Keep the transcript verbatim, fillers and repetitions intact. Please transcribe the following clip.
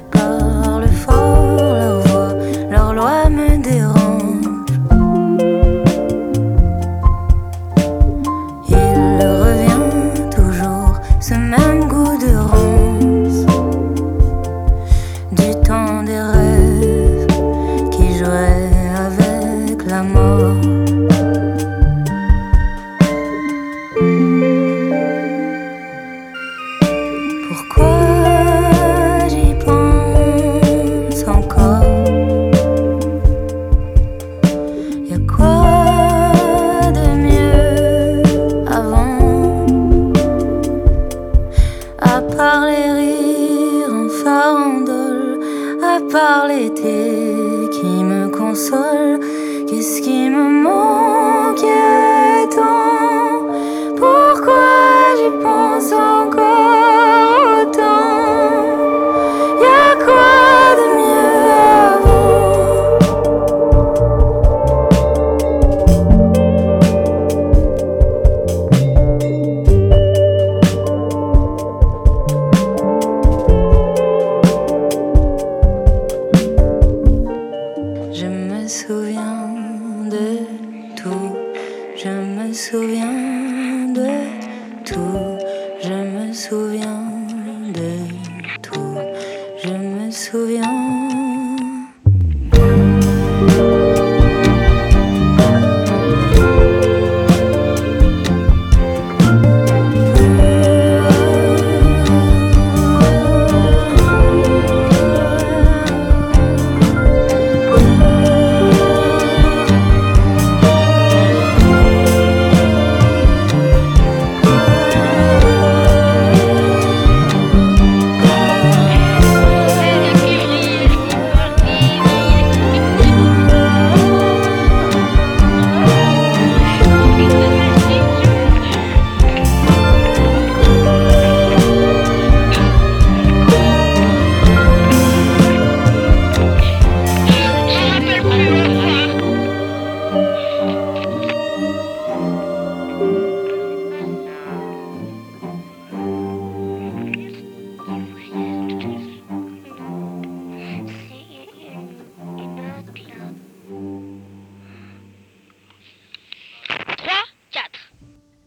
qui parlent fort, leur voix, leur loi me dérange. Il revient toujours ce même goût de rance, du temps des rêves qui jouaient avec la mort. Pourquoi j'y pense encore? Y'a quoi de mieux avant? À part les rires en farandole, à part l'été qui me console, qu'est-ce qui me manquait tant? Pourquoi j'y pense encore? Je me souviens de tout, je me souviens de tout, je me souviens de tout, je me souviens